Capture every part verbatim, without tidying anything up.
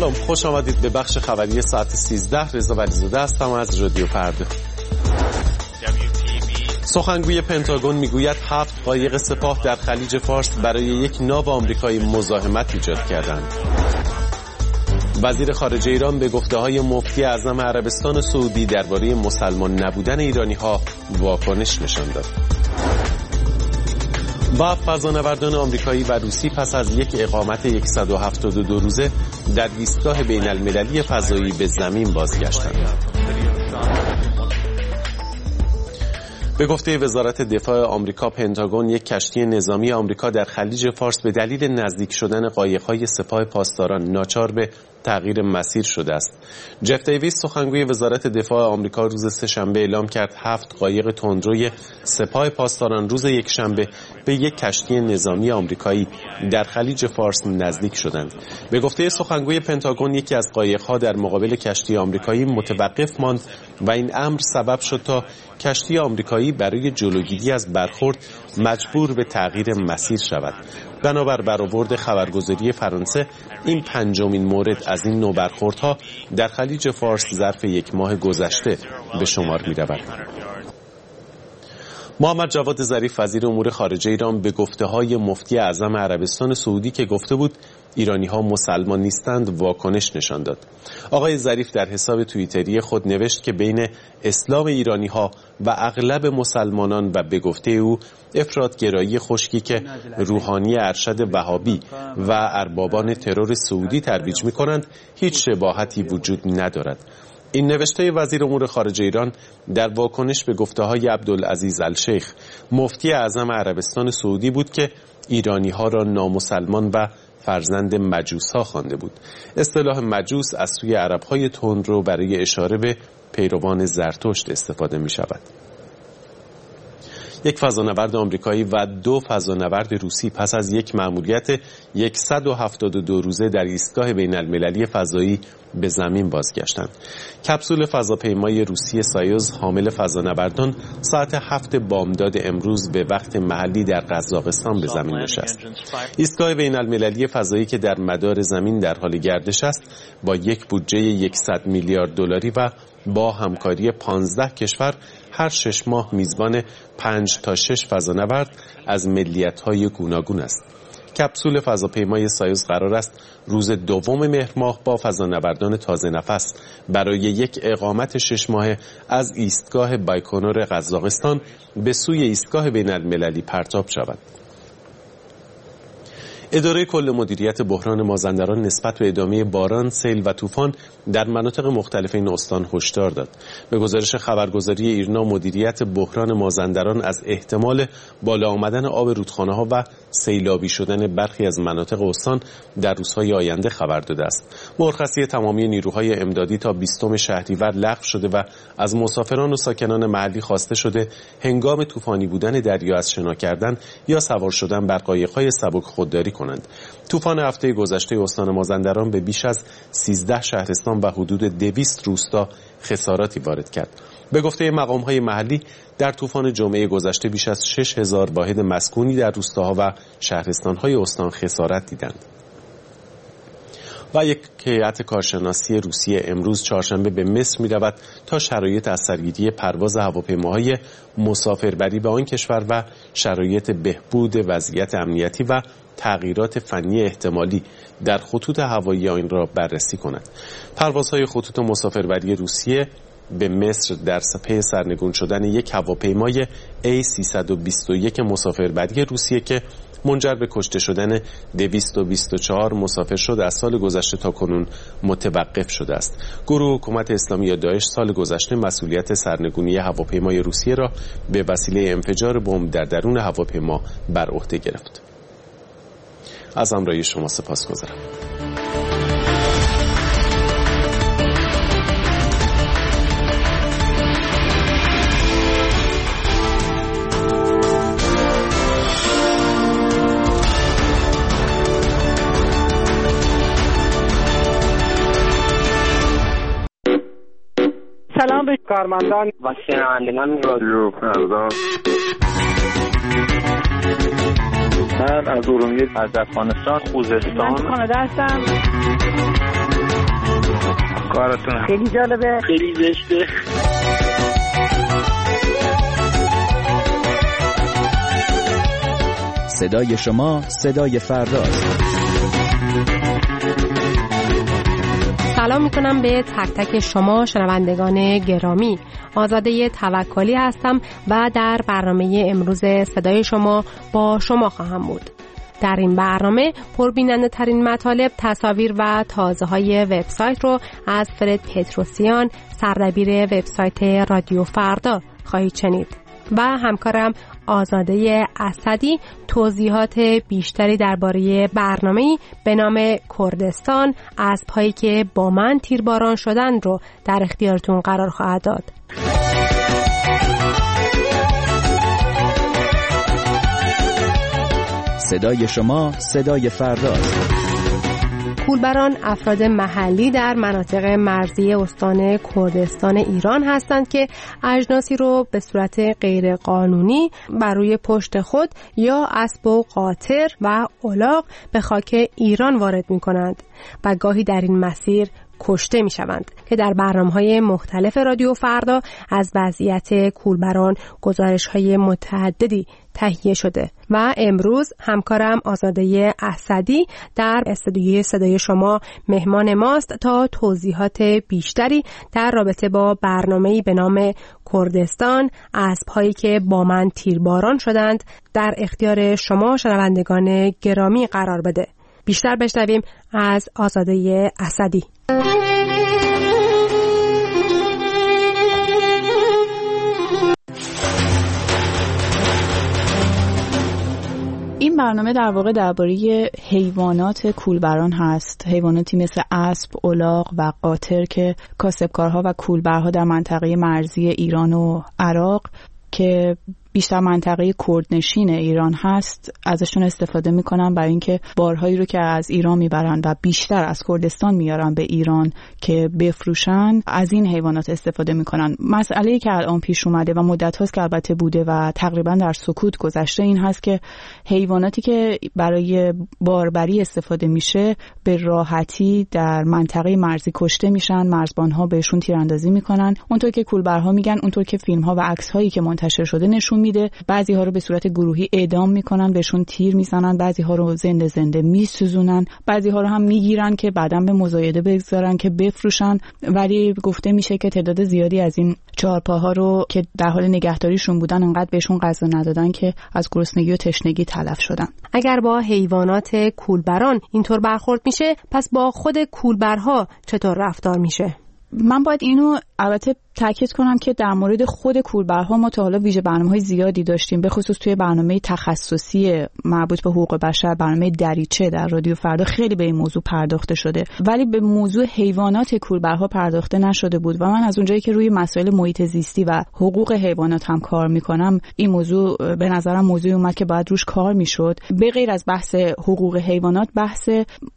سلام، خوش آمدید به بخش خبری ساعت سیزده. رضا ولیزاده هستم از رادیو پرده. سخنگوی پنتاگون میگوید هفت قایق سپاه در خلیج فارس برای یک ناو آمریکایی مزاحمت ایجاد کردند. وزیر خارجه ایران به گفته‌های مفتی اعظم عربستان سعودی درباره مسلمان نبودن ایرانی‌ها واکنش نشان داد. و فضانوردان آمریکایی و روسی پس از یک اقامت صد و هفتاد و دو روزه در ایستگاه بین المللی فضایی به زمین بازگشتند. به گفته وزارت دفاع آمریکا، پنتاگون یک کشتی نظامی آمریکا در خلیج فارس به دلیل نزدیک شدن قایق‌های سپاه پاسداران ناچار به تغییر مسیر شده است. جف دیویس، سخنگوی وزارت دفاع آمریکا، روز سه‌شنبه اعلام کرد هفت قایق تندروی سپاه پاسداران روز یکشنبه به یک کشتی نظامی آمریکایی در خلیج فارس نزدیک شدند. به گفته سخنگوی پنتاگون، یکی از قایق‌ها در مقابل کشتی آمریکایی متوقف ماند و این امر سبب شد تا کشتی آمریکایی برای جلوگیری از برخورد مجبور به تغییر مسیر شود. بنابر برآورد خبرگزاری فرانسه، این پنجمین مورد از این نوع برخوردها در خلیج فارس ظرف یک ماه گذشته به شمار می رود. محمد جواد ظریف، وزیر امور خارجه ایران، به گفته‌های مفتی اعظم عربستان سعودی که گفته بود ایرانی‌ها مسلمان نیستند واکنش نشان داد. آقای ظریف در حساب توییتری خود نوشت که بین اسلام ایرانی‌ها و اغلب مسلمانان و به گفته او افراط‌گرایی خشکی که روحانی ارشد وهابی و اربابان ترور سعودی ترویج می‌کنند هیچ شباهتی وجود ندارد. این نوشته وزیر امور خارجه ایران در واکنش به گفته‌های عبدالعزیز الشیخ، مفتی اعظم عربستان سعودی بود که ایرانی‌ها را نامسلمان و فرزند مجوس‌ها خوانده بود. اصطلاح مجوس از سوی عرب‌های تندرو برای اشاره به پیروان زرتشت استفاده می‌شود. یک فضانورد آمریکایی و دو فضانورد روسی پس از یک مأموریت صد و هفتاد و دو روزه در ایستگاه بین المللی فضایی به زمین بازگشتند. کپسول فضاپیمای روسی سایوز حامل فضانوردان ساعت هفت بامداد امروز به وقت محلی در قزاقستان به زمین نشست. ایستگاه بین المللی فضایی که در مدار زمین در حال گردش است، با یک بودجه صد میلیارد دلاری و با همکاری پانزده کشور هر شش ماه میزبان پنج تا شش فضانورد از ملیت‌های گوناگون است. کپسول فضاپیمای سایوز قرار است روز دوم مهر ماه با فضانوردان تازه نفس برای یک اقامت شش ماهه از ایستگاه بایکونور قزاقستان به سوی ایستگاه بین المللی پرتاب شود. اداره کل مدیریت بحران مازندران نسبت به ادامه باران، سیل و طوفان در مناطق مختلف این استان هشدار داد. به گزارش خبرگزاری ایرنا، مدیریت بحران مازندران از احتمال بالا آمدن آب رودخانه‌ها و سیلابی شدن برخی از مناطق استان در روزهای آینده خبر داده است. مرخصی تمامی نیروهای امدادی تا بیستم شهریور لغو شده و از مسافران و ساکنان محلی خواسته شده هنگام طوفانی بودن دریا از شنا کردن یا سوار شدن بر قایق‌های سبک خودداری کنند. طوفان هفته گذشته استان مازندران به بیش از سیزده شهرستان و حدود دویست روستا خساراتی وارد کرد. به گفته مقام‌های محلی، در طوفان جمعه گذشته بیش از شش هزار واحد مسکونی در روستاها و شهرستان‌های استان خسارت دیدند. و یک هیئت کارشناسی روسیه امروز چهارشنبه به مصر می‌رود تا شرایط از سرگیری پرواز هواپیماهای مسافربری به آن کشور و شرایط بهبود وضعیت امنیتی و تغییرات فنی احتمالی در خطوط هوایی آن را بررسی کند. پروازهای خطوط مسافربری روسیه به مصر در پی سرنگون شدن یک هواپیمای ای سیصد و بیست و یک مسافربری روسیه که منجر به کشته شدن دویست و بیست و چهار مسافر شد از سال گذشته تا کنون متوقف شده است. گروه حکومت اسلامی یا داعش سال گذشته مسئولیت سرنگونی هواپیمای روسیه را به وسیله انفجار بمب در درون هواپیما بر عهده گرفت. از همراهی شما سپاسگزارم. سلام به کارمندان و شنوندگان رادیو پرده. من از ارومیه، از افغانستان، خوزستان، من کانادا هستم. کارتون خیلی جالبه، خیلی زشته. صدای شما صدای فرداست. سلام میکنم به تک تک شما شنوندگان گرامی. آزاده توکلی هستم و در برنامه امروز صدای شما با شما خواهم بود. در این برنامه پربیننده ترین مطالب، تصاویر و تازه های وبسایت رو از فرد پتروسیان، سردبیر وبسایت رادیو فردا خواهید شنید و همکارم آزاده اسدی توضیحات بیشتری درباره برنامه‌ای به نام کردستان اسب‌هایی که با من تیرباران شدن رو در اختیارتون قرار خواهد داد. صدای شما صدای فرداست. کولبران افراد محلی در مناطق مرزی استان کردستان ایران هستند که اجناسی رو به صورت غیر قانونی بر روی پشت خود یا اسب و قاطر و الاغ به خاک ایران وارد می کنند و گاهی در این مسیر کشته می شوند که در برنامه‌های مختلف رادیو فردا از وضعیت کولبران گزارش‌های متعددی تهیه شده و امروز همکارم آزاده اسدی در استودیوی صدای شما مهمان ماست تا توضیحات بیشتری در رابطه با برنامه‌ای به نام کردستان اسب‌هایی که با من تیرباران شدند در اختیار شما شنوندگان گرامی قرار بده. بیشتر بشنویم از آزاده اسدی. این برنامه در واقع درباره حیوانات کولبران هست، حیواناتی مثل اسب، الاغ و قاطر که کاسبکارها و کولبرها در منطقه مرزی ایران و عراق که بیشتر منطقه کردنشین ایران هست ازشون استفاده میکنن برای اینکه بارهایی رو که از ایران میبرن و بیشتر از کردستان میارن به ایران که بفروشن، از این حیوانات استفاده میکنن. مسئله‌ای که الان پیش اومده و مدت هاست که البته بوده و تقریبا در سکوت گذشته این هست که حیواناتی که برای باربری استفاده میشه به راحتی در منطقه مرزی کشته میشن، مرزبانها بهشون تیراندازی میکنن. اونطور که کولبرها میگن، اونطور که فیلم ها و عکس هایی که منتشر شده نشون میده، بعضی ها رو به صورت گروهی اعدام میکنن، بهشون تیر میزنن، بعضی ها رو زنده زنده میسوزونن، بعضی ها رو هم میگیرن که بعداً به مزایده بگذارن که بفروشن. ولی گفته میشه که تعداد زیادی از این چهارپاها رو که در حال نگهداریشون بودن انقدر بهشون غذا ندادن که از گرسنگی و تشنگی تلف شدن. اگر با حیوانات کولبران اینطور برخورد میشه، پس با خود کولبرها چطور رفتار میشه؟ من باید اینو البته تاکید کنم که در مورد خود کولبرها ما تا حالا ویژه برنامه‌های زیادی داشتیم، به خصوص توی برنامه تخصصی مربوط به حقوق بشر، برنامه دریچه در رادیو فردا خیلی به این موضوع پرداخته شده، ولی به موضوع حیوانات کولبرها پرداخته نشده بود و من از اونجایی که روی مسائل محیط زیستی و حقوق حیوانات هم کار میکنم، این موضوع به نظرم موضوعی اومد که باید روش کار میشد. به غیر از بحث حقوق حیوانات، بحث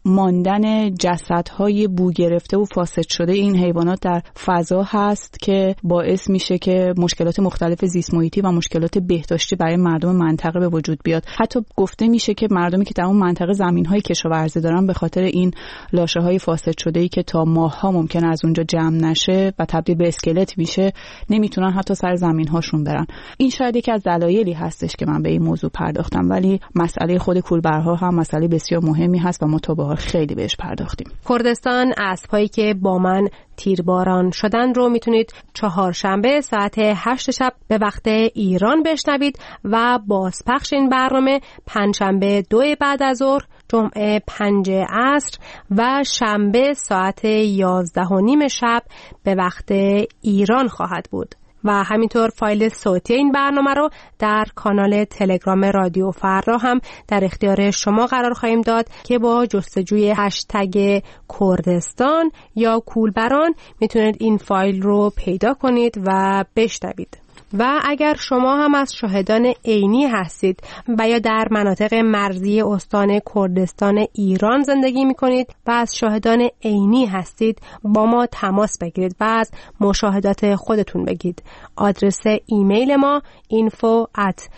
ماندن جسدهای بو گرفته و فاسد شده این حیوانات در فضا هست که باعث میشه که مشکلات مختلف زیست محیطی و مشکلات بهداشتی برای مردم منطقه به وجود بیاد. حتی گفته میشه که مردمی که در اون منطقه زمین‌های کشاورزی دارن به خاطر این لاشه‌های فاسد شده‌ای که تا ماه‌ها ممکنه از اونجا جمع نشه و تبدیل به اسکلت میشه، نمیتونن حتی سر زمین‌هاشون برن. این شاید یکی از دلایلی هستش که من به این موضوع پرداختم، ولی مسئله خود کولبرها هم مسئله بسیار مهمی هست و ما تا به حال خیلی بهش پرداختیم. کردستان اسب‌هایی که با من تیرباران شدن رو میتونید چهارشنبه ساعت هشت شب به وقت ایران بشنوید و بازپخش این برنامه پنجشنبه دو بعد از ظهر، جمعه پنج عصر و شنبه ساعت یازده و نیم شب به وقت ایران خواهد بود. و همینطور فایل صوتی این برنامه رو در کانال تلگرام رادیو فردا هم در اختیار شما قرار خواهیم داد که با جستجوی هشتگ کردستان یا کولبران میتونید این فایل رو پیدا کنید و بشنوید. و اگر شما هم از شاهدان عینی هستید و یا در مناطق مرزی استان کردستان ایران زندگی میکنید و از شاهدان عینی هستید، با ما تماس بگیرید و از مشاهدات خودتون بگید. آدرس ایمیل ما info at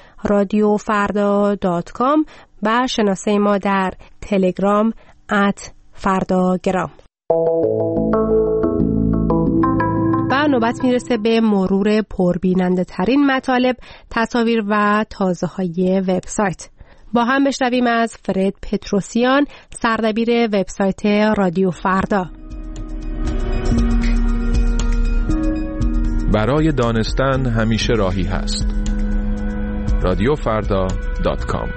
radiofarda dot com و شناسه ما در تلگرام at fardagram. نوبت میرسه به مرور پربیننده ترین مطالب، تصاویر و تازه های وبسایت. با هم بشنویم از فرد پتروسیان، سردبیر وبسایت رادیو فردا. برای دانستن همیشه راهی هست. رادیو فردا دات کام.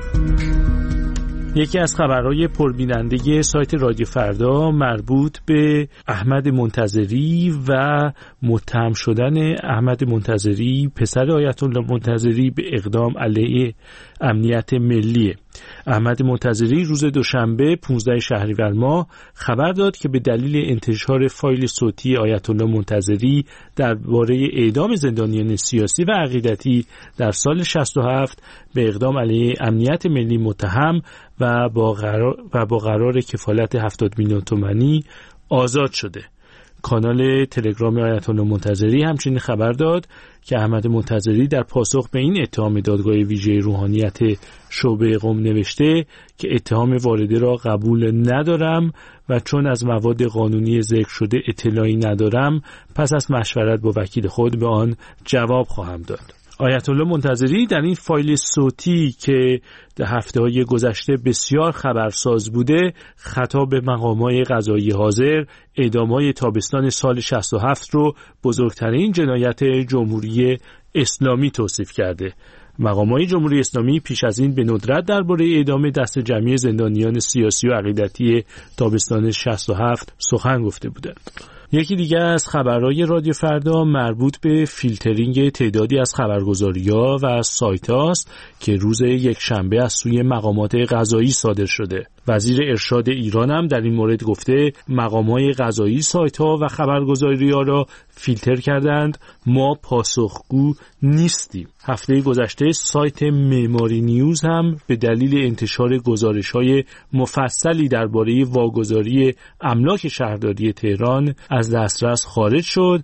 یکی از خبرهای پربیننده سایت رادیو فردا مربوط به احمد منتظری و متهم شدن احمد منتظری پسر آیت الله منتظری به اقدام علیه امنیت ملی. احمد منتظری روز دوشنبه پانزده شهریور ماه خبر داد که به دلیل انتشار فایل صوتی آیت الله منتظری درباره اعدام زندانیان سیاسی و عقیدتی در سال شصت و هفت به اقدام علیه امنیت ملی متهم و با قرار و با قرار کفالت هفتاد میلیون تومانی آزاد شده. کانال تلگرام آیت الله منتظری همچنین خبر داد که احمد منتظری در پاسخ به این اتهام دادگاه ویژه روحانیت شعبه قم نوشته که اتهام وارده را قبول ندارم و چون از مواد قانونی ذکر شده اطلاعی ندارم پس از مشورت با وکیل خود به آن جواب خواهم داد. آیت الله منتظری در این فایل صوتی که در هفته‌های گذشته بسیار خبرساز بوده خطاب به مقامات قضایی حاضر اعدام‌های تابستان سال شصت و هفت رو بزرگترین جنایت جمهوری اسلامی توصیف کرده. مقامات جمهوری اسلامی پیش از این به ندرت درباره اعدام دست جمعی زندانیان سیاسی و عقیدتی تابستان شصت و هفت سخن گفته بودند. یکی دیگه از خبرهای رادیو فردا مربوط به فیلترینگ تعدادی از خبرگزاری‌ها و سایت‌هاست که روز یک شنبه از سوی مقامات قضایی صادر شده. وزیر ارشاد ایران هم در این مورد گفته مقامات قضایی سایت‌ها و خبرگزاری‌ها را فیلتر کردند، ما پاسخگو نیستیم. هفته گذشته سایت معماری نیوز هم به دلیل انتشار گزارش‌های مفصلی درباره واگذاری املاک شهرداری تهران از دسترس خارج شد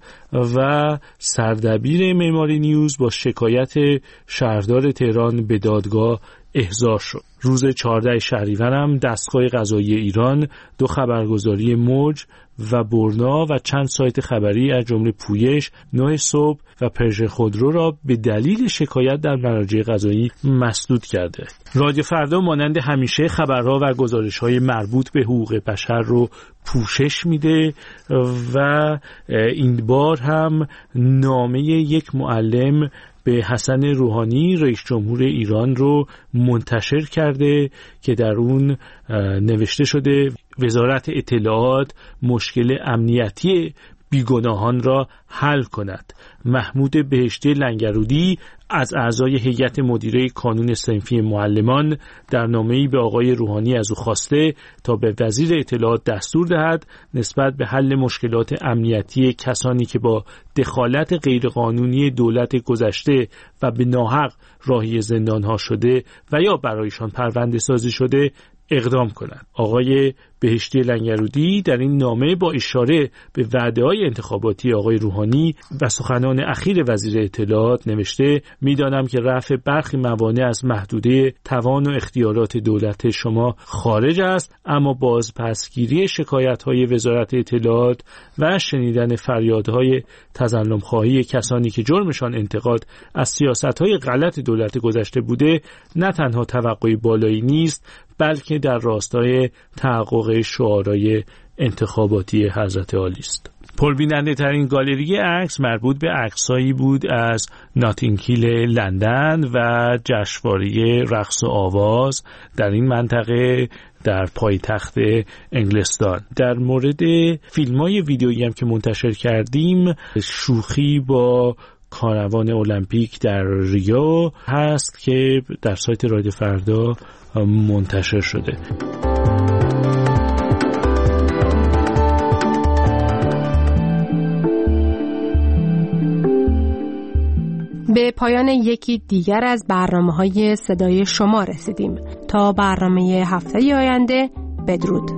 و سردبیر معماری نیوز با شکایت شهردار تهران به دادگاه احضار شد. روز چهاردهم شهریور هم دستگاه قضایی ایران دو خبرگزاری موج و برنا و چند سایت خبری از جمله پویش، نه صبح و پرژن خودرو را به دلیل شکایت در مراجع قضایی مسدود کرده. رادیو فردا مانند همیشه خبرها و گزارش‌های مربوط به حقوق بشر رو پوشش میده و این بار هم نامه یک معلم به حسن روحانی رئیس جمهور ایران رو منتشر کرده که در اون نوشته شده وزارت اطلاعات مشکل امنیتی بیگناهان را حل کند. محمود بهشتی لنگرودی از اعضای هیئت مدیره کانون صنفی معلمان در نامه‌ای به آقای روحانی از او خواسته تا به وزیر اطلاعات دستور دهد نسبت به حل مشکلات امنیتی کسانی که با دخالت غیرقانونی دولت گذشته و به ناحق راهی زندان‌ها شده و یا برایشان پرونده سازی شده اقدام کنند. آقای بهشتی لنگرودی در این نامه با اشاره به وعده‌های انتخاباتی آقای روحانی و سخنان اخیر وزیر اطلاعات نوشته می‌دانم که رفع برخی موانع از محدوده توان و اختیارات دولت شما خارج است، اما بازپسگیری شکایت‌های وزارت اطلاعات و شنیدن فریادهای تظلم‌خواهی کسانی که جرمشان انتقاد از سیاست‌های غلط دولت گذشته بوده نه تنها توقعی بالایی نیست بلکه در راستای تحقق شعارهای انتخاباتی حضرت عالی است. پربیننده ترین گالری عکس مربوط به عکسایی بود از ناتینگ هیل لندن و جشنواره رقص و آواز در این منطقه در پایتخت انگلستان. در مورد فیلم‌های ویدیویی هم که منتشر کردیم شوخی با کاروان المپیک در ریو هست که در سایت رادیو فردا منتشر شده. به پایان یکی دیگر از برنامه‌های صدای شما رسیدیم. تا برنامه هفته آینده بدرود.